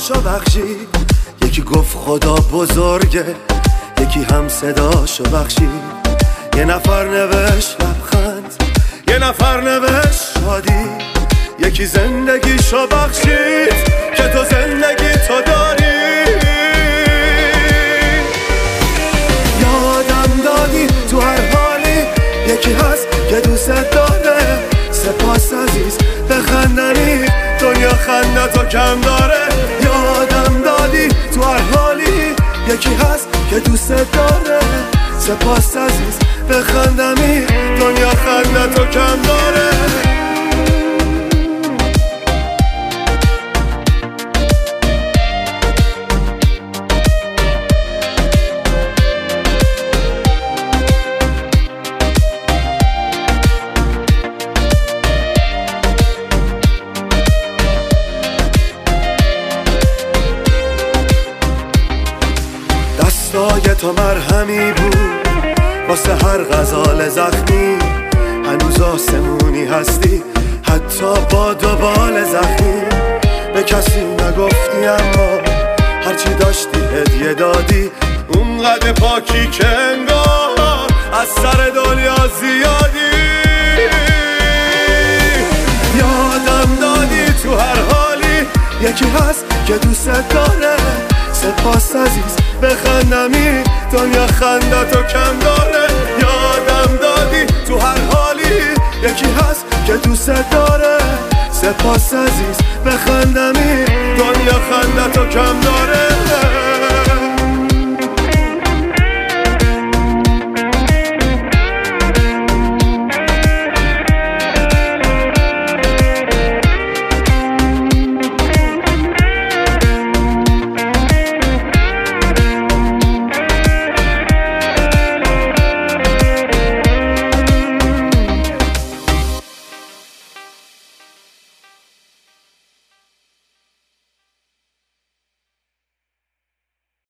صداشو بخشید، یکی گفت خدا بزرگه، یکی هم صداشو بخشید. یه نفر نوشت لبخند، یه نفر نوشت شادی، یکی زندگیشو بخشید که تو زندگی تو داری. یادم دادی تو هر حالی، یکی هست که دوست داره. سپاس عزیز بخندنی، دنیا خندتو کم داره. یادم دادی تو هر حالی، یکی هست که دوست داره. سپاس عزیز بخندمی، دنیا خندتو کم داره. دستای تو مرهمی بود واسه هر غزال زخمی. هنوز آسمونی هستی حتی با دوبال زخمی. به کسی نگفتی اما هرچی داشتی هدیه دادی. اونقدر پاکی که انگار از سر دنیا زیادی. یادم دادی تو هر حالی، یکی هست که دوست داره. سپاس عزیز بخندمی، دنیا خندتو کم داره. یادم دادی تو هر حالی، یکی هست که دوست داره. سپاس عزیز بخندمی، دنیا خندتو کم داره.